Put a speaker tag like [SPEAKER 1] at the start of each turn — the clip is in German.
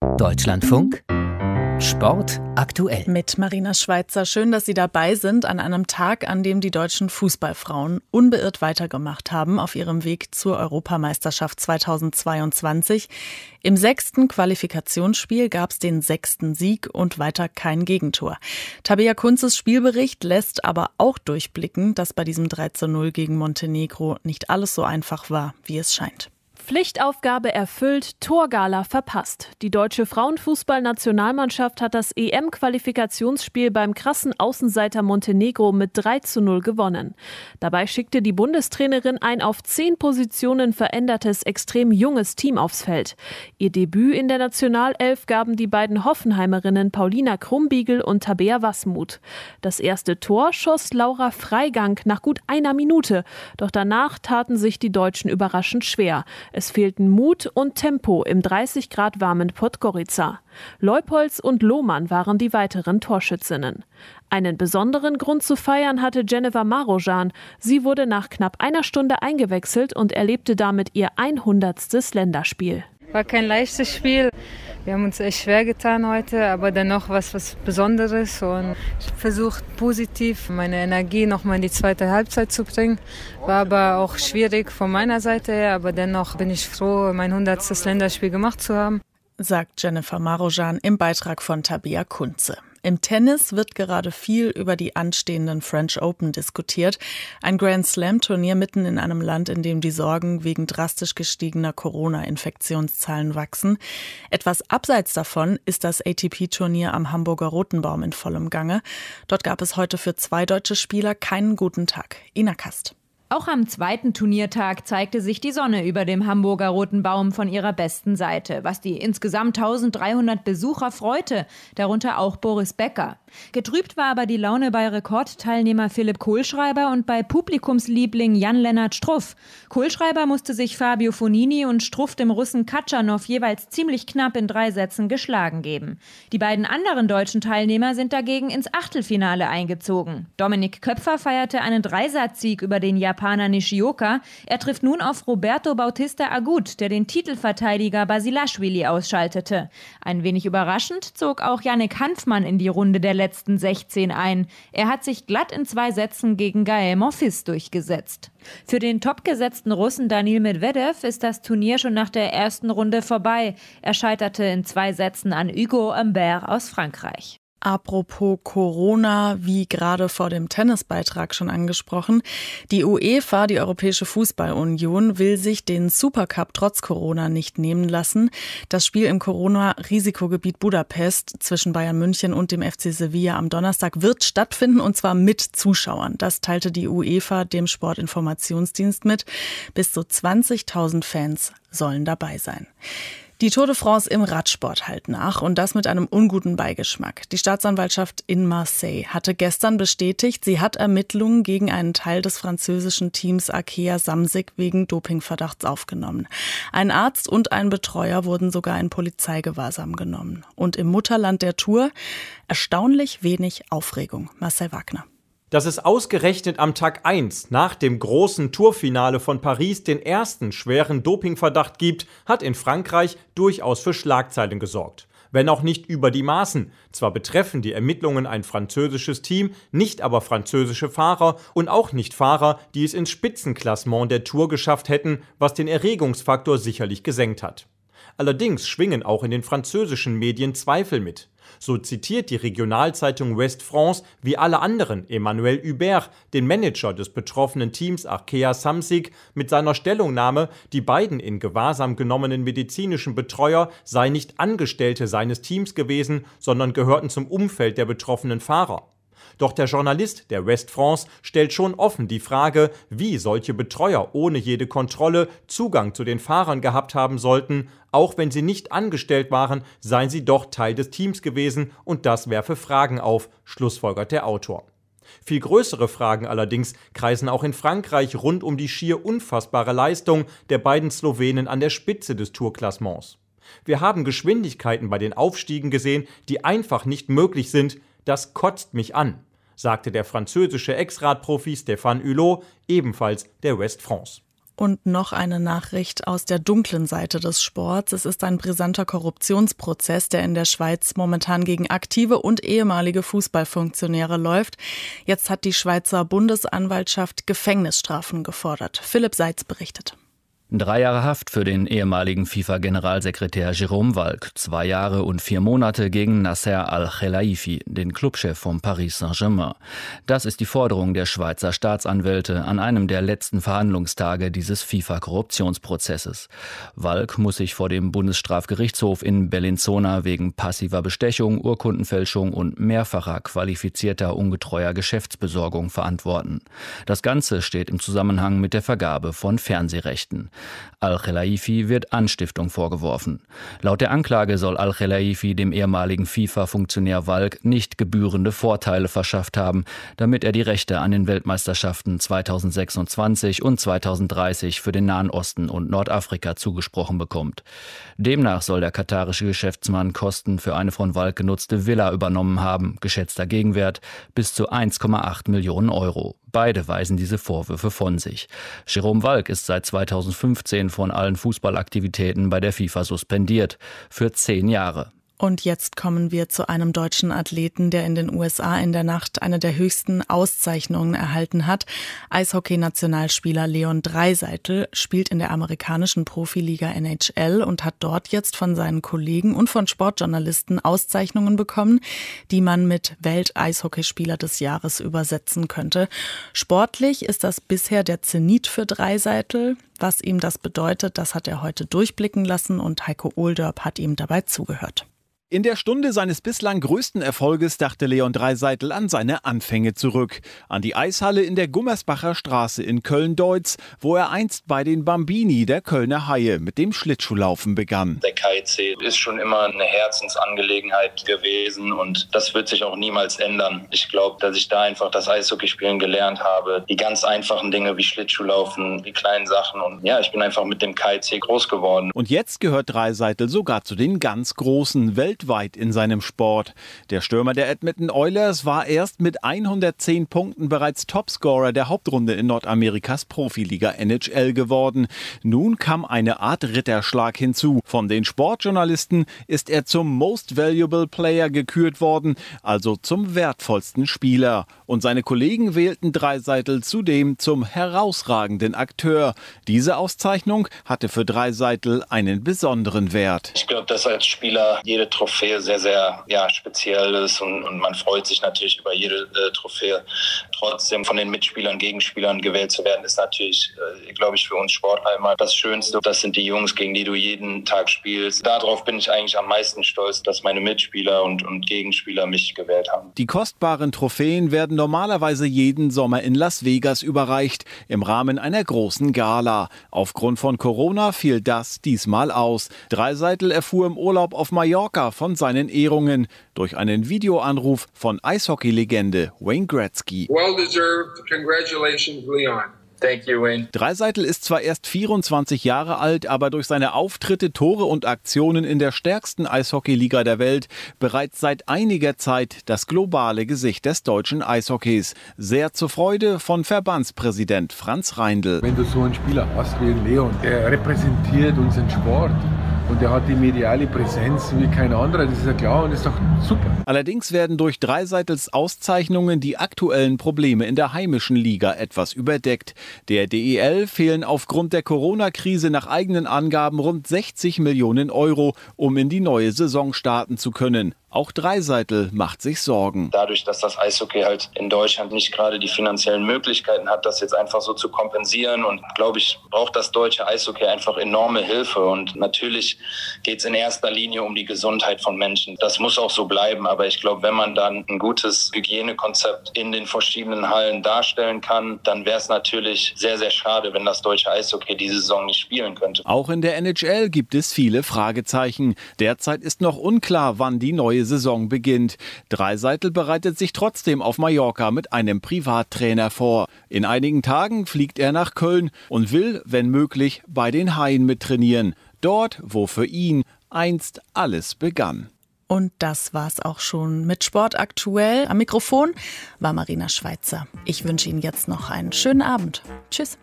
[SPEAKER 1] Deutschlandfunk Sport aktuell.
[SPEAKER 2] Mit Marina Schweizer. Schön, dass Sie dabei sind an einem Tag, an dem die deutschen Fußballfrauen unbeirrt weitergemacht haben auf ihrem Weg zur Europameisterschaft 2022. Im 6. Qualifikationsspiel gab es den 6. Sieg und weiter kein Gegentor. Tabea Kunzes Spielbericht lässt aber auch durchblicken, dass bei diesem 3:0 gegen Montenegro nicht alles so einfach war, wie es scheint.
[SPEAKER 3] Pflichtaufgabe erfüllt, Torgala verpasst. Die deutsche Frauenfußballnationalmannschaft hat das EM-Qualifikationsspiel beim krassen Außenseiter Montenegro mit 3:0 gewonnen. Dabei schickte die Bundestrainerin ein auf 10 Positionen verändertes, extrem junges Team aufs Feld. Ihr Debüt in der Nationalelf gaben die beiden Hoffenheimerinnen Paulina Krumbiegel und Tabea Wasmuth. Das erste Tor schoss Laura Freigang nach gut einer Minute. Doch danach taten sich die Deutschen überraschend schwer. Es fehlten Mut und Tempo im 30 Grad warmen Podgorica. Leupolz und Lohmann waren die weiteren Torschützinnen. Einen besonderen Grund zu feiern hatte Jennifer Marojan. Sie wurde nach knapp einer Stunde eingewechselt und erlebte damit ihr 100. Länderspiel.
[SPEAKER 4] War kein leichtes Spiel. Wir haben uns echt schwer getan heute, aber dennoch was Besonderes. Und ich habe versucht, positiv meine Energie nochmal in die zweite Halbzeit zu bringen. War aber auch schwierig von meiner Seite her, aber dennoch bin ich froh, mein 100. Länderspiel gemacht zu haben.
[SPEAKER 2] Sagt Jennifer Marojan im Beitrag von Tabea Kunze. Im Tennis wird gerade viel über die anstehenden French Open diskutiert. Ein Grand-Slam-Turnier mitten in einem Land, in dem die Sorgen wegen drastisch gestiegener Corona-Infektionszahlen wachsen. Etwas abseits davon ist das ATP-Turnier am Hamburger Rotenbaum in vollem Gange. Dort gab es heute für 2 deutsche Spieler keinen guten Tag. Ina Kast.
[SPEAKER 5] Auch am zweiten Turniertag zeigte sich die Sonne über dem Hamburger Roten Baum von ihrer besten Seite, was die insgesamt 1300 Besucher freute, darunter auch Boris Becker. Getrübt war aber die Laune bei Rekordteilnehmer Philipp Kohlschreiber und bei Publikumsliebling Jan-Lennart Struff. Kohlschreiber musste sich Fabio Fognini und Struff dem Russen Katschanow jeweils ziemlich knapp in 3 Sätzen geschlagen geben. Die beiden anderen deutschen Teilnehmer sind dagegen ins Achtelfinale eingezogen. Dominik Köpfer feierte einen 3-Satz-Sieg über den Japaner Nishioka. Er trifft nun auf Roberto Bautista Agut, der den Titelverteidiger Basilashvili ausschaltete. Ein wenig überraschend zog auch Yannick Hanfmann in die Runde der letzten 16 ein. Er hat sich glatt in 2 Sätzen gegen Gaël Monfils durchgesetzt. Für den topgesetzten Russen Daniil Medvedev ist das Turnier schon nach der ersten Runde vorbei. Er scheiterte in 2 Sätzen an Hugo Humbert aus Frankreich.
[SPEAKER 2] Apropos Corona, wie gerade vor dem Tennisbeitrag schon angesprochen. Die UEFA, die Europäische Fußballunion, will sich den Supercup trotz Corona nicht nehmen lassen. Das Spiel im Corona-Risikogebiet Budapest zwischen Bayern München und dem FC Sevilla am Donnerstag wird stattfinden, und zwar mit Zuschauern. Das teilte die UEFA dem Sportinformationsdienst mit. Bis zu 20.000 Fans sollen dabei sein. Die Tour de France im Radsport halt nach, und das mit einem unguten Beigeschmack. Die Staatsanwaltschaft in Marseille hatte gestern bestätigt, sie hat Ermittlungen gegen einen Teil des französischen Teams Arkea Samsic wegen Dopingverdachts aufgenommen. Ein Arzt und ein Betreuer wurden sogar in Polizeigewahrsam genommen. Und im Mutterland der Tour erstaunlich wenig Aufregung. Marcel Wagner.
[SPEAKER 6] Dass es ausgerechnet am Tag 1 nach dem großen Tourfinale von Paris den ersten schweren Dopingverdacht gibt, hat in Frankreich durchaus für Schlagzeilen gesorgt. Wenn auch nicht über die Maßen. Zwar betreffen die Ermittlungen ein französisches Team, nicht aber französische Fahrer und auch nicht Fahrer, die es ins Spitzenklassement der Tour geschafft hätten, was den Erregungsfaktor sicherlich gesenkt hat. Allerdings schwingen auch in den französischen Medien Zweifel mit. So zitiert die Regionalzeitung Ouest France wie alle anderen Emmanuel Hubert, den Manager des betroffenen Teams Arkea Samsic, mit seiner Stellungnahme, die beiden in Gewahrsam genommenen medizinischen Betreuer seien nicht Angestellte seines Teams gewesen, sondern gehörten zum Umfeld der betroffenen Fahrer. Doch der Journalist der Ouest France stellt schon offen die Frage, wie solche Betreuer ohne jede Kontrolle Zugang zu den Fahrern gehabt haben sollten. Auch wenn sie nicht angestellt waren, seien sie doch Teil des Teams gewesen, und das werfe Fragen auf, schlussfolgert der Autor. Viel größere Fragen allerdings kreisen auch in Frankreich rund um die schier unfassbare Leistung der beiden Slowenen an der Spitze des Tourklassements. Wir haben Geschwindigkeiten bei den Aufstiegen gesehen, die einfach nicht möglich sind. Das kotzt mich an, sagte der französische Ex-Radprofi Stéphane Hulot, ebenfalls der Ouest France.
[SPEAKER 2] Und noch eine Nachricht aus der dunklen Seite des Sports. Es ist ein brisanter Korruptionsprozess, der in der Schweiz momentan gegen aktive und ehemalige Fußballfunktionäre läuft. Jetzt hat die Schweizer Bundesanwaltschaft Gefängnisstrafen gefordert. Philipp Seitz berichtet.
[SPEAKER 1] 3 Jahre Haft für den ehemaligen FIFA-Generalsekretär Jérôme Valcke, 2 Jahre und 4 Monate gegen Nasser Al-Khelaifi, den Clubchef von Paris Saint-Germain. Das ist die Forderung der Schweizer Staatsanwälte an einem der letzten Verhandlungstage dieses FIFA-Korruptionsprozesses. Valcke muss sich vor dem Bundesstrafgerichtshof in Bellinzona wegen passiver Bestechung, Urkundenfälschung und mehrfacher qualifizierter ungetreuer Geschäftsbesorgung verantworten. Das Ganze steht im Zusammenhang mit der Vergabe von Fernsehrechten. Al-Khelaifi wird Anstiftung vorgeworfen. Laut der Anklage soll Al-Khelaifi dem ehemaligen FIFA-Funktionär Valcke nicht gebührende Vorteile verschafft haben, damit er die Rechte an den Weltmeisterschaften 2026 und 2030 für den Nahen Osten und Nordafrika zugesprochen bekommt. Demnach soll der katarische Geschäftsmann Kosten für eine von Valcke genutzte Villa übernommen haben, geschätzter Gegenwert bis zu 1,8 Millionen Euro. Beide weisen diese Vorwürfe von sich. Jérôme Valcke ist seit 2015 von allen Fußballaktivitäten bei der FIFA suspendiert. Für 10 Jahre.
[SPEAKER 2] Und jetzt kommen wir zu einem deutschen Athleten, der in den USA in der Nacht eine der höchsten Auszeichnungen erhalten hat. Eishockey-Nationalspieler Leon Draisaitl spielt in der amerikanischen Profiliga NHL und hat dort jetzt von seinen Kollegen und von Sportjournalisten Auszeichnungen bekommen, die man mit Welt-Eishockeyspieler des Jahres übersetzen könnte. Sportlich ist das bisher der Zenit für Draisaitl. Was ihm das bedeutet, das hat er heute durchblicken lassen und Heiko Ohlderp hat ihm dabei zugehört.
[SPEAKER 7] In der Stunde seines bislang größten Erfolges dachte Leon Draisaitl an seine Anfänge zurück. An die Eishalle in der Gummersbacher Straße in Köln-Deutz, wo er einst bei den Bambini der Kölner Haie mit dem Schlittschuhlaufen begann.
[SPEAKER 8] Der KIC ist schon immer eine Herzensangelegenheit gewesen und das wird sich auch niemals ändern. Ich glaube, dass ich da einfach das Eishockeyspielen gelernt habe. Die ganz einfachen Dinge wie Schlittschuhlaufen, die kleinen Sachen. Und ja, ich bin einfach mit dem KIC groß geworden.
[SPEAKER 7] Und jetzt gehört Draisaitl sogar zu den ganz Großen, weltweit in seinem Sport. Der Stürmer der Edmonton Oilers war erst mit 110 Punkten bereits Topscorer der Hauptrunde in Nordamerikas Profiliga NHL geworden. Nun kam eine Art Ritterschlag hinzu. Von den Sportjournalisten ist er zum Most Valuable Player gekürt worden, also zum wertvollsten Spieler. Und seine Kollegen wählten Draisaitl zudem zum herausragenden Akteur. Diese Auszeichnung hatte für Draisaitl einen besonderen Wert.
[SPEAKER 8] Ich glaube, dass als Spieler jede Trophäe sehr, sehr speziell ist und man freut sich natürlich über jede Trophäe. Trotzdem von den Mitspielern, Gegenspielern gewählt zu werden, ist natürlich, glaube ich, für uns Sportler immer das Schönste. Das sind die Jungs, gegen die du jeden Tag spielst. Darauf bin ich eigentlich am meisten stolz, dass meine Mitspieler und Gegenspieler mich gewählt haben.
[SPEAKER 7] Die kostbaren Trophäen werden normalerweise jeden Sommer in Las Vegas überreicht, im Rahmen einer großen Gala. Aufgrund von Corona fiel das diesmal aus. Draisaitl erfuhr im Urlaub auf Mallorca von seinen Ehrungen durch einen Videoanruf von Eishockey-Legende Wayne Gretzky.
[SPEAKER 9] Well deserved. Congratulations, Leon.
[SPEAKER 8] Thank you, Wayne.
[SPEAKER 7] Draisaitl ist zwar erst 24 Jahre alt, aber durch seine Auftritte, Tore und Aktionen in der stärksten Eishockeyliga der Welt bereits seit einiger Zeit das globale Gesicht des deutschen Eishockeys. Sehr zur Freude von Verbandspräsident Franz Reindl.
[SPEAKER 10] Wenn du so einen Spieler hast wie Leon, der repräsentiert unseren Sport. Und er hat die mediale Präsenz wie kein anderer, das ist ja klar und das ist doch super.
[SPEAKER 7] Allerdings werden durch Draisaitls Auszeichnungen die aktuellen Probleme in der heimischen Liga etwas überdeckt. Der DEL fehlen aufgrund der Corona-Krise nach eigenen Angaben rund 60 Millionen Euro, um in die neue Saison starten zu können. Auch Draisaitl macht sich Sorgen.
[SPEAKER 8] Dadurch, dass das Eishockey halt in Deutschland nicht gerade die finanziellen Möglichkeiten hat, das jetzt einfach so zu kompensieren. Und glaube ich, braucht das deutsche Eishockey einfach enorme Hilfe. Und natürlich geht es in erster Linie um die Gesundheit von Menschen. Das muss auch so bleiben. Aber ich glaube, wenn man dann ein gutes Hygienekonzept in den verschiedenen Hallen darstellen kann, dann wäre es natürlich sehr, sehr schade, wenn das deutsche Eishockey diese Saison nicht spielen könnte.
[SPEAKER 7] Auch in der NHL gibt es viele Fragezeichen. Derzeit ist noch unklar, wann die neue Saison beginnt. Draisaitl bereitet sich trotzdem auf Mallorca mit einem Privattrainer vor. In einigen Tagen fliegt er nach Köln und will, wenn möglich, bei den Haien mittrainieren. Dort, wo für ihn einst alles begann.
[SPEAKER 2] Und das war's auch schon mit Sport aktuell. Am Mikrofon war Marina Schweizer. Ich wünsche Ihnen jetzt noch einen schönen Abend. Tschüss.